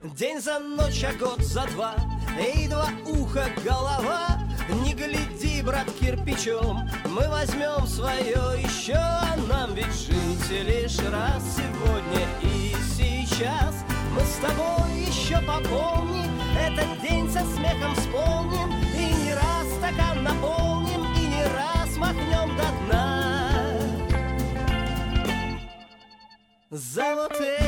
День за ночь, а год за два, и два уха голова. Не гляди, брат, кирпичом, мы возьмем свое еще. Нам ведь жить лишь раз сегодня и сейчас. Мы с тобой еще попомним этот день, со смехом вспомним. И не раз стакан наполним, и не раз махнем до дна. За вот это